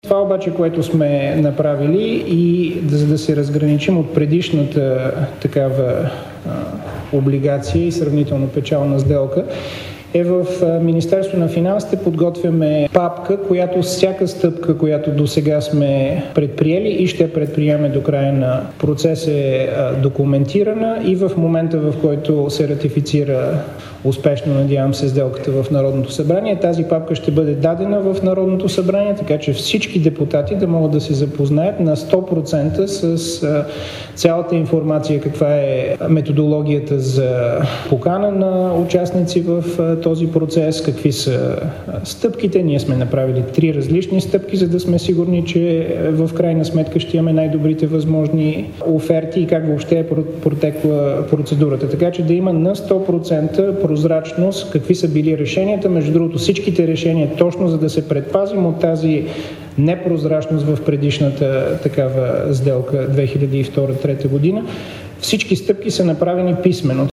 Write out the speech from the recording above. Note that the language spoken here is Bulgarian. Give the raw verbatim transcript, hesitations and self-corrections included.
Това обаче, което сме направили и за да се разграничим от предишната такава а, облигация и сравнително печална сделка, е в Министерство на финансите подготвяме папка, която всяка стъпка, която до сега сме предприели и ще предприемем до края на процеса е документирана и в момента, в който се ратифицира успешно, надявам се, сделката в Народното събрание, тази папка ще бъде дадена в Народното събрание, така че всички депутати да могат да се запознаят на сто процента с цялата информация, каква е методологията за покана на участници в този процес, какви са стъпките. Ние сме направили три различни стъпки, за да сме сигурни, че в крайна сметка ще имаме най-добрите възможни оферти и как въобще е протекла процедурата. Така че да има на сто процента прозрачност какви са били решенията. Между другото, всичките решения точно за да се предпазим от тази непрозрачност в предишната такава сделка две хиляди и втора-две хиляди и трета година. Всички стъпки са направени писмено.